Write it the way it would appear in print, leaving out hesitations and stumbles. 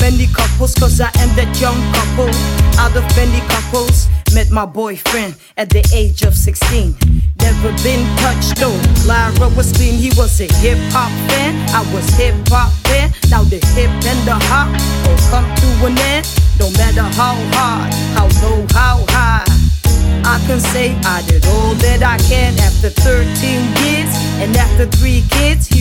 many couples, cause I am that young couple. Out of many couples, met my boyfriend at the age of 16. Never been touched though. Lyra was clean, he was a hip-hop fan. I was hip-hop fan. Now the hip and the hop all come to an end. No matter how hard, how low, how high, I can say I did all that I can. After 13 years and after 3 kids,